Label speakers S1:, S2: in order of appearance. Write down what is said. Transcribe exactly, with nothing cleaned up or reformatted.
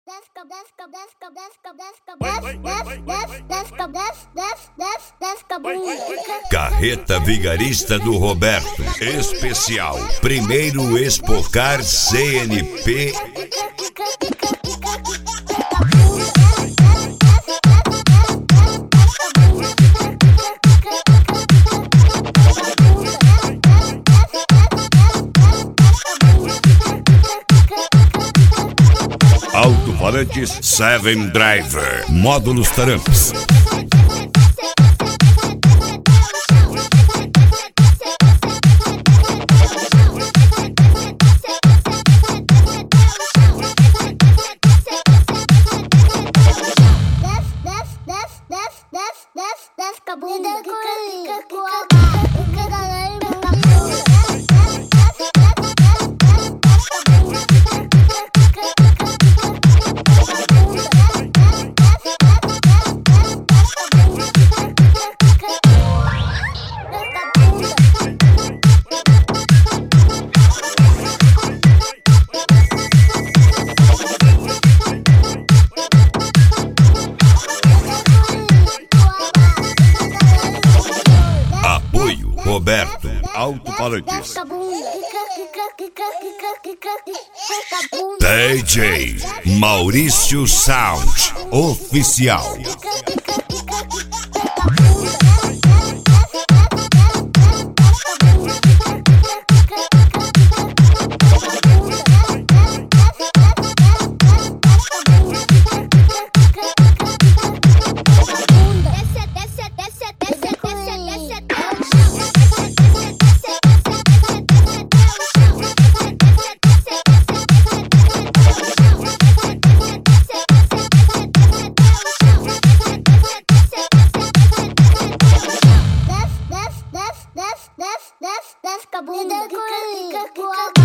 S1: Carreta Vigarista do Roberto. Especial. Primeiro Expocar C N P. Alto-falantes Seven Driver. Módulos Taramps. Roberto, alto-falantes. D J Maurício Sound Oficial.
S2: Desce, desce, desce, desce, desce, desce, desce, desce, desce,